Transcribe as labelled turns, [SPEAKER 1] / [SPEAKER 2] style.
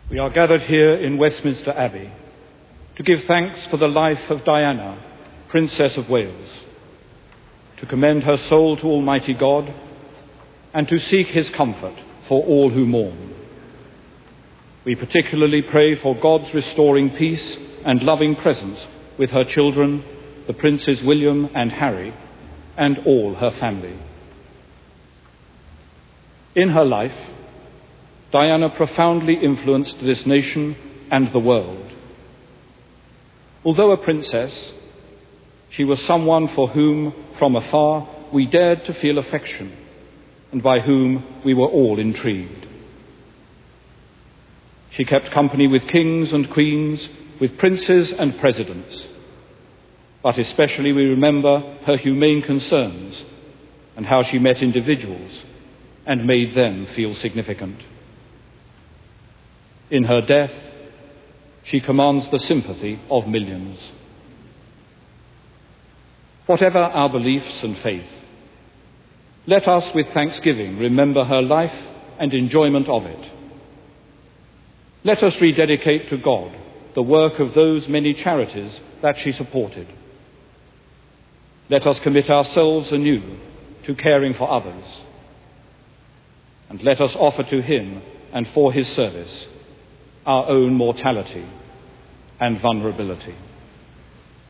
[SPEAKER 1] We are gathered here in Westminster Abbey to give thanks for the life of Diana, Princess of Wales, to commend her soul to Almighty God, and to seek his comfort for all who mourn. We particularly pray for God's restoring peace and loving presence with her children, the Princes William and Harry, and all her family. In her life, Diana profoundly influenced this nation and the world. Although a princess, she was someone for whom, from afar, we dared to feel affection, and by whom we were all intrigued. She kept company with kings and queens, with princes and presidents, but especially we remember her humane concerns and how she met individuals and made them feel significant. In her death, she commands the sympathy of millions. Whatever our beliefs and faith, let us with thanksgiving remember her life and enjoyment of it. Let us rededicate to God the work of those many charities that she supported. Let us commit ourselves anew to caring for others. And let us offer to him and for his service our own mortality and vulnerability.